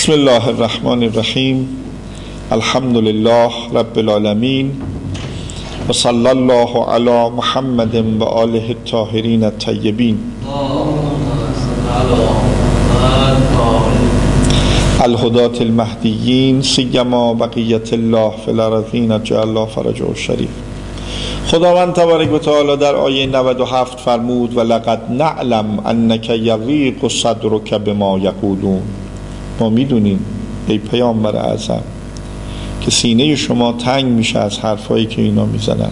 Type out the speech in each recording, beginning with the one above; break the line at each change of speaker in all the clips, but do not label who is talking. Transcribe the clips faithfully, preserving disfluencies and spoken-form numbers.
بسم الله الرحمن الرحیم. الحمد لله رب العالمین و صلی الله علی محمد و آله الطاهرین الطیبین الهداة المهدیین سیما بقیت الله فی الارضین جعل الله فرجه الشریف. خداوند تبارک و تعالی در آیه نود و هفت فرمود و لقد نعلم انک یضیق صدرک بما یقولون. ما میدونیم ای پیامبر اعظم که سینه شما تنگ میشه از حرفایی که اینا میزنن.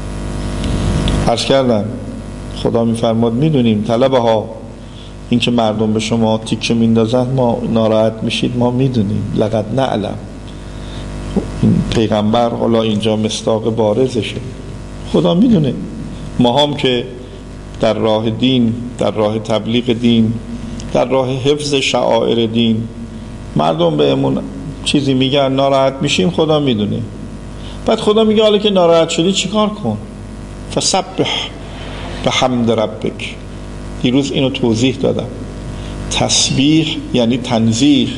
عرض کردم خدا میفرماد میدونیم طلبه ها این که مردم به شما تیکه میندازن ما ناراحت میشید، ما میدونیم. لقد نعلم، این پیغمبر حالا اینجا مصداق بارزشه، خدا میدونه. ما هم که در راه دین، در راه تبلیغ دین، در راه حفظ شعائر دین مردم بهمون چیزی میگن ناراحت میشیم، خدا میدونه. بعد خدا میگه حالا که ناراحت شدی چیکار کن؟ فسبح بحمد ربک. دیروز اینو توضیح دادم. تسبیح یعنی تنزیه،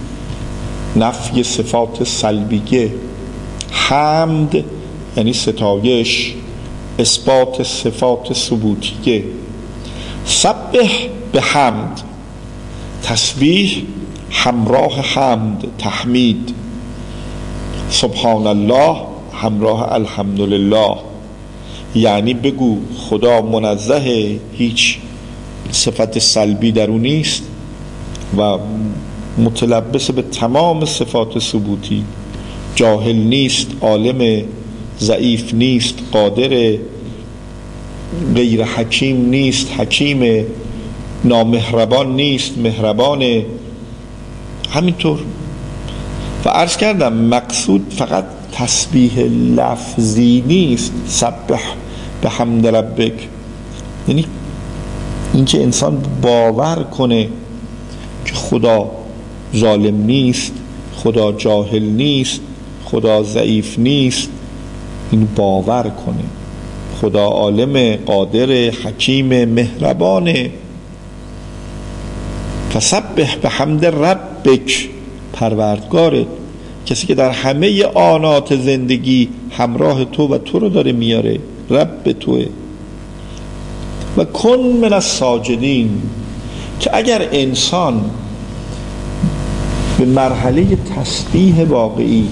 نفی صفات سلبیه. حمد یعنی ستایش، اثبات صفات ثبوتیه. سبح بحمد، تسبیح همراه حمد، تحمید. سبحان الله همراه الحمدلله، یعنی بگو خدا منزه، هیچ صفت سلبی در او نیست و متلبس به تمام صفات ثبوتی. جاهل نیست، عالم، ضعیف نیست، قادر، غیر حکیم نیست، حکیم، نامهربان نیست، مهربانه. همینطور. و عرض کردم مقصود فقط تسبیح لفظی نیست. سبح بحمد ربک یعنی اینکه انسان باور کنه که خدا ظالم نیست، خدا جاهل نیست، خدا ضعیف نیست. این باور کنه خدا عالم، قادر، حکیم، مهربانه. فسبح بحمد ربک، پروردگارت، کسی که در همه آنات زندگی همراه تو و تو رو داره میاره، رب توه. و کن من الساجدین، که اگر انسان به مرحله تسبیح واقعی،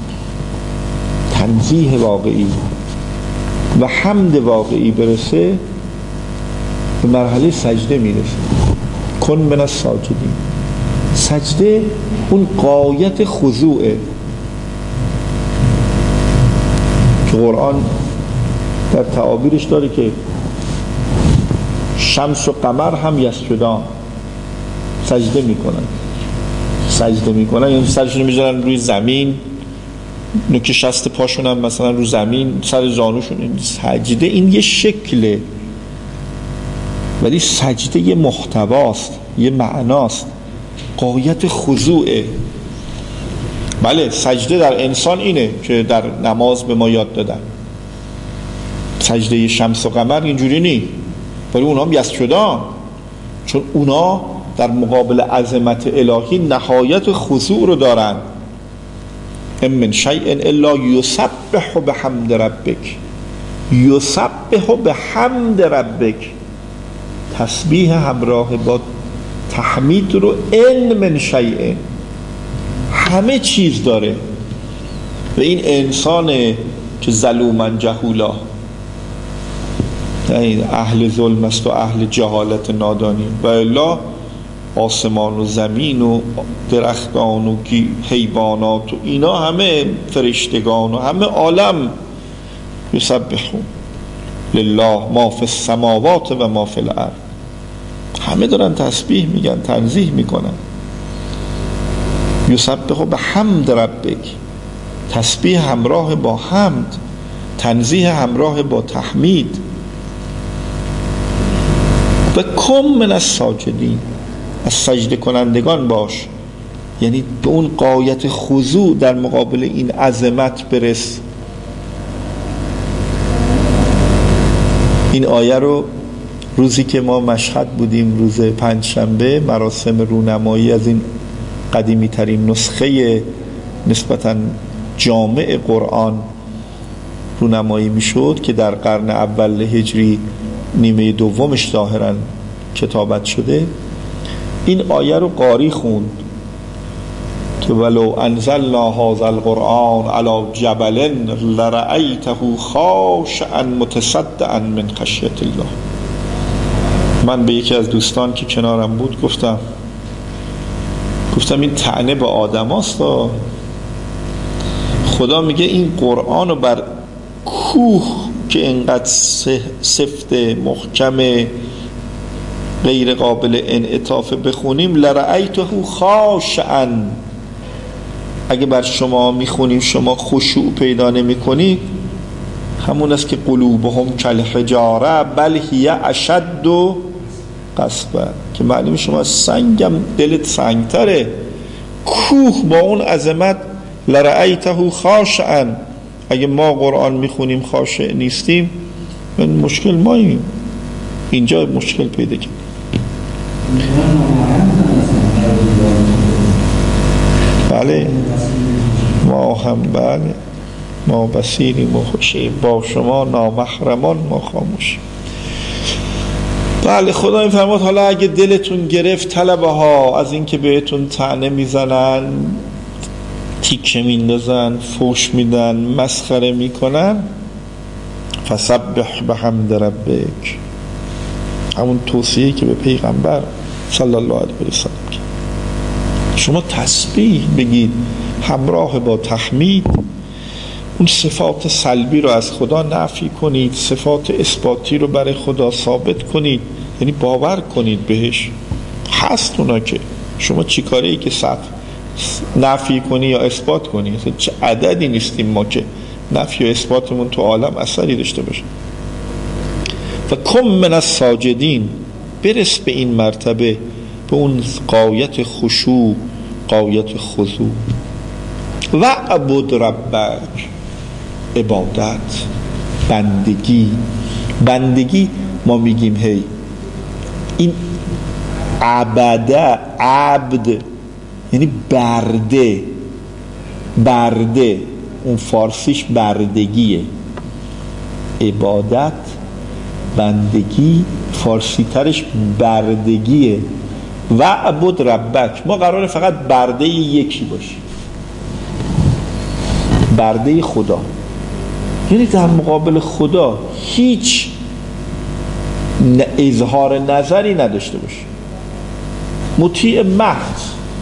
تنزیه واقعی و حمد واقعی برسه، به مرحله سجده میرسه. کن من الساجدین. سجده اون غایت خضوعه که قرآن در تعابیرش داره که شمس و قمر هم یسجدان، سجده میکنن. سجده میکنن یعنی سرشون میذارن روی زمین، نوک شست پاشون هم مثلا رو زمین، سر زانوشون. سجده این یه شکله، ولی سجده یه محتواست، یه معناست، غایت خضوعه. بله سجده در انسان اینه که در نماز به ما یاد دادن. سجده شمس و قمر اینجوری نی، ولی اونا هم یسجدان، چون اونا در مقابل عظمت الهی نهایت خضوع رو دارن. ام من شیء الا یسبح بحمد ربک. یسبح بحمد ربک، تسبیح همراه با تحمید رو. ان من شیء، همه چیز داره. و این انسان که ظلومن جهولا، اهل ظلم است و اهل جهالت نادانی، و الا آسمان و زمین و درختان و حیوانات و اینا همه فرشتگان و همه عالم یسبحون لله ما فی السماوات و ما فی الارض، همه دارن تسبیح میگن، تنزیه میکنن. یسبح بحمد ربک، تسبیح همراه با حمد، تنزیه همراه با تحمید. و کم من الساجدین، از سجده کنندگان باش، یعنی به اون غایت خضوع در مقابل این عظمت برس. این آیه رو روزی که ما مشهد بودیم، روز پنجشنبه، مراسم رونمایی از این قدیمی ترین نسخه نسبتاً جامع قرآن رونمایی میشد که در قرن اول هجری نیمه دومش ظاهراً کتابت شده، این آیه رو قاری خوند که ولو انزلنا هذا القرآن علی جبل لرأیته خاشعا متصدعا من خشیة الله. من به یکی از دوستان که کنارم بود گفتم گفتم این طعنه به آدم هاست. خدا میگه این قرآن رو بر کوه که اینقدر سفت محکم غیر قابل انعطاف بخونیم، لرأیته خاشعا، اگه بر شما میخونیم شما خشوع پیدا نمی کنید، همون است که قلوبهم کالحجاره بل هی اشد قسوه، که معلوم شما سنگم دلت سنگتره. کوه با اون عظمت لرأیته خاشعا، اگه ما قرآن میخونیم خاشع نیستیم من مشکل ماییم. اینجا مشکل پیدا کنیم. بله ما هم بله ما بصیریم و خوشیم، با شما نامحرمان ما خاموشیم. بله خدا این فرمود حالا اگه دلتون گرفت طلبه ها از این که بهتون طعنه میزنن، تیکه میندازن، فوش میدن، مسخره میکنن، فسبح بحمد ربک، همون توصیه‌ای که به پیغمبر صلی الله علیه و سلم کرد، شما تسبیح بگید همراه با تحمید، اون صفات سلبی رو از خدا نفی کنید، صفات اثباتی رو برای خدا ثابت کنید، یعنی باور کنید بهش هست اونا، که شما چی کاره ای که صف نفی کنی یا اثبات کنی؟ چه عددی نیستیم ما که نفی و اثباتمون تو عالم اثری داشته باشه. و کم من الساجدین، برس به این مرتبه، به اون غایت خشوع، غایت خضوع. و عبد ربک، عبادت، بندگی. بندگی ما میگیم هی این عبده، عبد یعنی برده، برده اون فارسیش بردگیه. عبادت، بندگی فارسی ترش بردگیه. و عبد ربک، ما قراره فقط برده یکی باشیم، برده خدا، یعنی در مقابل خدا هیچ اظهار نظری نداشته باشیم، مطیع محض.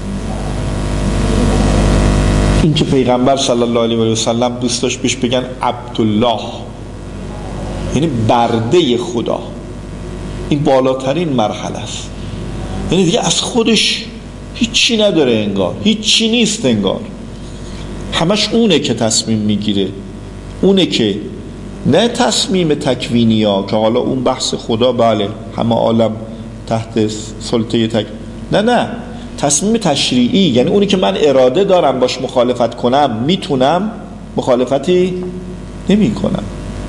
این که پیغمبر صلی الله علیه و سلم دوست داشت بهش بگن عبدالله، یعنی برده خدا، این بالاترین مرحله است. یعنی دیگه از خودش هیچی نداره انگار، هیچی نیست انگار، همش اونه که تصمیم میگیره، اونه که نه تصمیم تکوینی ها که حالا اون بحث خدا بله همه عالم تحت سلطه تک، نه نه تصمیم تشریعی، یعنی اونی که من اراده دارم باش مخالفت کنم، میتونم مخالفتی نمی کنم.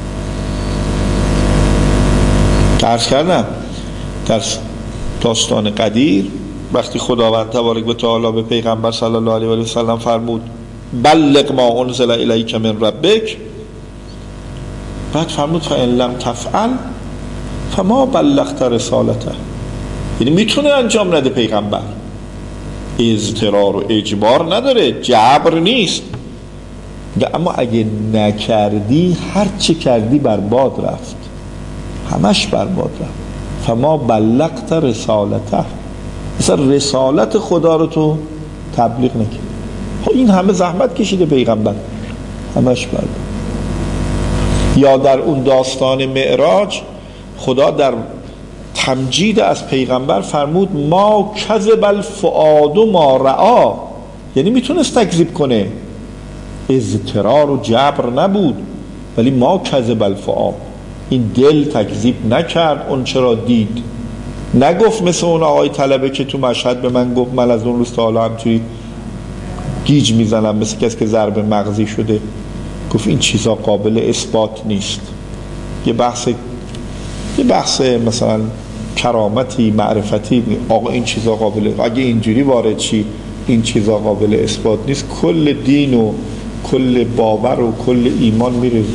عرض کردم در داستان قدیر وقتی خداوند تبارک و تعالی به پیغمبر صلی الله علیه و سلم فرمود بلغ ما انزل الیک من ربک، بعد فرمود فإن لم تفعل فما بلغت رسالته، یعنی میتونه انجام نده پیغمبر، اضطرار و اجبار نداره، جبر نیست، اما اگه نکردی هر چه کردی برباد رفت، همش برباد رفت. فما بلغت رسالته، مثلا رسالت خدا رو تو تبلیغ نکرد. این همه زحمت کشیده پیغمبر، همش برباد. یا در اون داستان معراج خدا در تمجید از پیغمبر فرمود ما کذب الفؤاد ما رعا، یعنی میتونست تکذیب کنه، اضطرار و جبر نبود، ولی ما کذب الفؤاد، این دل تکذیب نکرد اون چرا دید، نگفت مثل اون آقای طلبه که تو مشهد به من گفت من از اون روز تا حالا همچوری گیج میزنم مثل کسی که ضرب مغزی شده، گفت این چیزا قابل اثبات نیست، یه بحث یه بحث مثلا کرامتی معرفتی، آقا این چیزا قابل، اگه اینجوری وارد چی این چیزا قابل اثبات نیست، کل دین و کل باور و کل ایمان میره،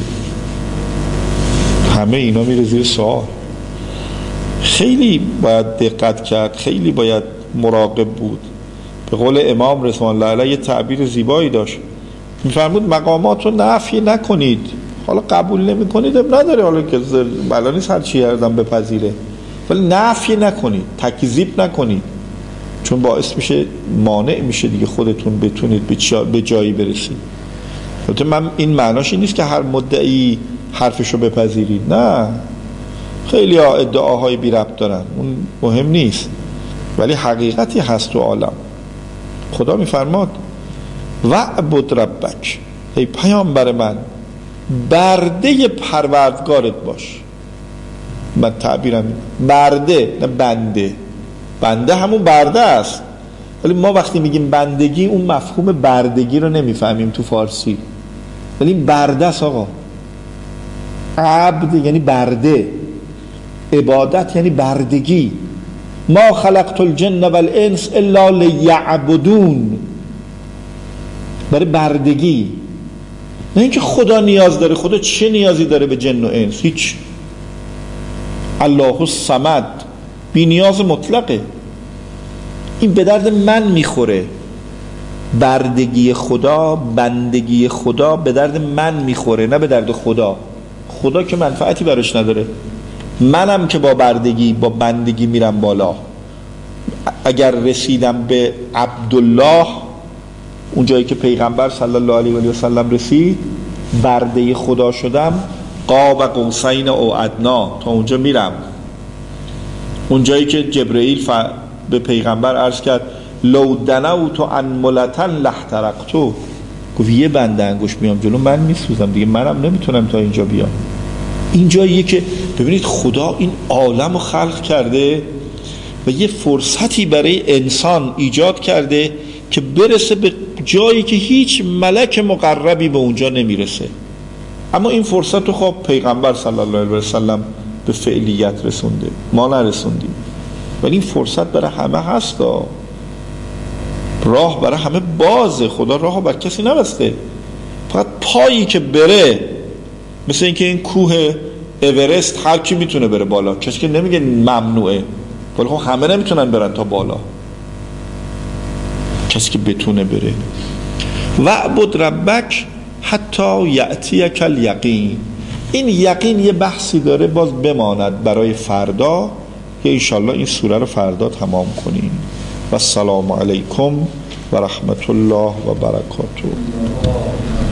همه اینا میره زیر سوال. خیلی باید دقت کرد، خیلی باید مراقب بود. به قول امام رضوان الله علیه یه تعبیر زیبایی داشت، میفرمود مقامات رو نفی نکنید، حالا قبول نمی کنید اب نداره، حالا که بلا نیست هر چی هردم بپذیره، ولی نفی نکنید، تکذیب نکنید، چون باعث میشه مانع میشه دیگه خودتون بتونید به جایی برسید. البته من این معناش این نیست که هر مدعی حرفشو بپذیرید، نه، خیلی ها ادعاهای بی ربط دارن، اون مهم نیست، ولی حقیقتی هست تو عالم. خدا میفرماد وعبد ربک، ای پیامبر من برده پروردگارت باش. من تعبیرم برده نه بنده، بنده همون برده است، ولی ما وقتی میگیم بندگی اون مفهوم بردگی رو نمیفهمیم تو فارسی، ولی این برده است آقا. عبد یعنی برده، عبادت یعنی بردگی. ما خلقت الجن والانس الا لیعبدون، برای بردگی، نه اینکه خدا نیاز داره. خدا چه نیازی داره به جن و انس؟ هیچ. الله الصمد، بی نیاز مطلقه. این به درد من میخوره، بردگی خدا، بندگی خدا به درد من میخوره، نه به درد خدا. خدا که منفعتی براش نداره، منم که با بردگی با بندگی میرم بالا. اگر رسیدم به عبدالله، اون جایی که پیغمبر صلی الله علیه و سلم رسید، برده خدا شدم، قاب قوسین او ادنا، تا اونجا میرم. اون جایی که جبرئیل ف... به پیغمبر عرض کرد لو دنوت عن ملتن لاحترقتو، گفت یه بنده انگوش میام جلو من میسوزم دیگه، منم نمیتونم تا اینجا بیام. این جاییه که ببینید خدا این عالم رو خلق کرده و یه فرصتی برای انسان ایجاد کرده که برسه به جایی که هیچ ملک مقربی به اونجا نمیرسه. اما این فرصت رو خب پیغمبر صلی الله علیه و سلم به فعلیت رسونده، ما نرسوندیم، ولی این فرصت برای همه هست، راه برای همه بازه. خدا راه بر کسی نبسته، فقط پایی که بره، مثل اینکه این کوه اورست هر کی میتونه بره بالا، کسی که نمیگه ممنوعه، ولی خب همه نمیتونن برن تا بالا، کسی که بتونه بره. وعبد ربک حتی یأتیک الیقین. این یقین یه بحثی داره، باز بماند برای فردا، که انشالله این سوره رو فردا تمام کنیم. و السلام علیکم و رحمت الله و برکاته.